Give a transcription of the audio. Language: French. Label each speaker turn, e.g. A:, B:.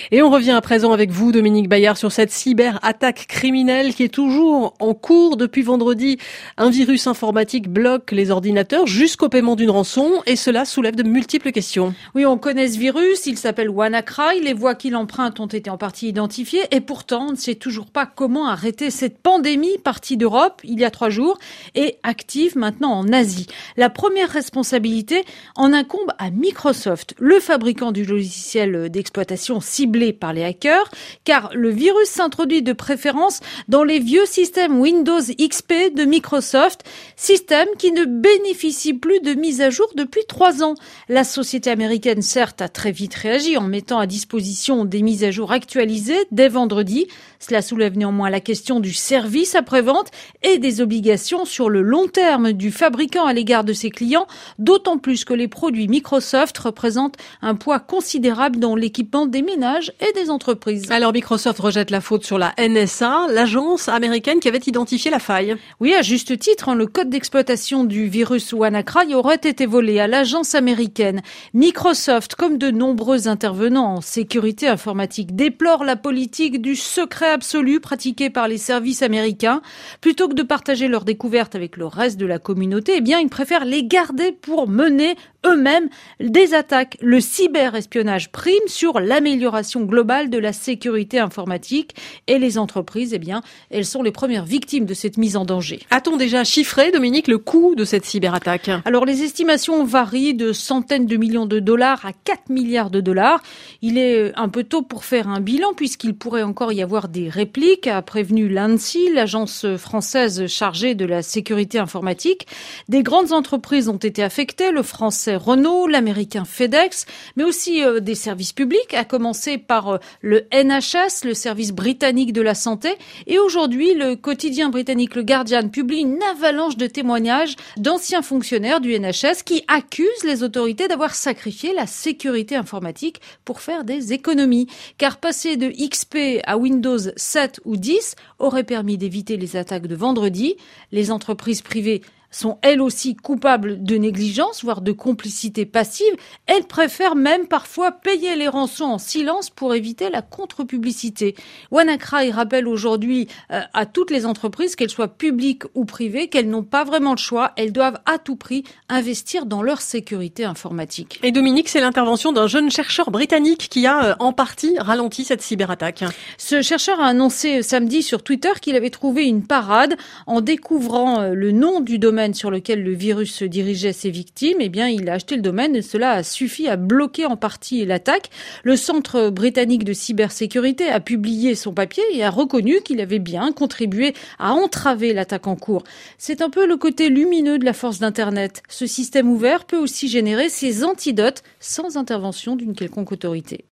A: Et on revient à présent avec vous, Dominique Bayard, sur cette cyberattaque criminelle qui est toujours en cours depuis vendredi. Un virus informatique bloque les ordinateurs jusqu'au paiement d'une rançon et cela soulève de multiples questions.
B: Oui, on connaît ce virus, il s'appelle WannaCry, les voies qu'il emprunte ont été en partie identifiées et pourtant on ne sait toujours pas comment arrêter cette pandémie partie d'Europe il y a 3 jours et active maintenant en Asie. La première responsabilité en incombe à Microsoft, le fabricant du logiciel d'exploitation ciblé par les hackers, car le virus s'introduit de préférence dans les vieux systèmes Windows XP de Microsoft, système qui ne bénéficie plus de mise à jour depuis 3 ans. La société américaine, certes, a très vite réagi en mettant à disposition des mises à jour actualisées dès vendredi. Cela soulève néanmoins la question du service après-vente et des obligations sur le long terme du fabricant à l'égard de ses clients, d'autant plus que les produits Microsoft représentent un poids considérable dans l'équipement des ménages et des entreprises.
A: Alors Microsoft rejette la faute sur la NSA, l'agence américaine qui avait identifié la faille.
B: Oui, à juste titre, le code d'exploitation du virus WannaCry aurait été volé à l'agence américaine. Microsoft, comme de nombreux intervenants en sécurité informatique, déplore la politique du secret absolu pratiquée par les services américains. Plutôt que de partager leurs découvertes avec le reste de la communauté, ils préfèrent les garder pour mener eux-mêmes des attaques. Le cyberespionnage prime sur l'amélioration globale de la sécurité informatique et les entreprises, elles sont les premières victimes de cette mise en danger.
A: A-t-on déjà chiffré, Dominique, le coût de cette cyberattaque ?
B: Alors, les estimations varient de centaines de millions de dollars à 4 milliards de dollars. Il est un peu tôt pour faire un bilan puisqu'il pourrait encore y avoir des répliques, a prévenu l'ANSSI, l'agence française chargée de la sécurité informatique. Des grandes entreprises ont été affectées, le français Renault, l'américain FedEx, mais aussi des services publics, à commencer par le NHS, le service britannique de la santé. Et aujourd'hui, le quotidien britannique Le Guardian publie une avalanche de témoignages d'anciens fonctionnaires du NHS qui accusent les autorités d'avoir sacrifié la sécurité informatique pour faire des économies. Car passer de XP à Windows 7 ou 10 aurait permis d'éviter les attaques de vendredi. Les entreprises privées sont elles aussi coupables de négligence, voire de complicité passive. Elles préfèrent même parfois payer les rançons en silence pour éviter la contre-publicité. WannaCry rappelle aujourd'hui à toutes les entreprises, qu'elles soient publiques ou privées, qu'elles n'ont pas vraiment le choix. Elles doivent à tout prix investir dans leur sécurité informatique.
A: Et Dominique, c'est l'intervention d'un jeune chercheur britannique qui a en partie ralenti cette cyberattaque.
B: Ce chercheur a annoncé samedi sur Twitter qu'il avait trouvé une parade en découvrant le nom du domaine sur lequel le virus dirigeait ses victimes. Il a acheté le domaine et cela a suffi à bloquer en partie l'attaque. Le Centre britannique de cybersécurité a publié son papier et a reconnu qu'il avait bien contribué à entraver l'attaque en cours. C'est un peu le côté lumineux de la force d'Internet. Ce système ouvert peut aussi générer ses antidotes sans intervention d'une quelconque autorité.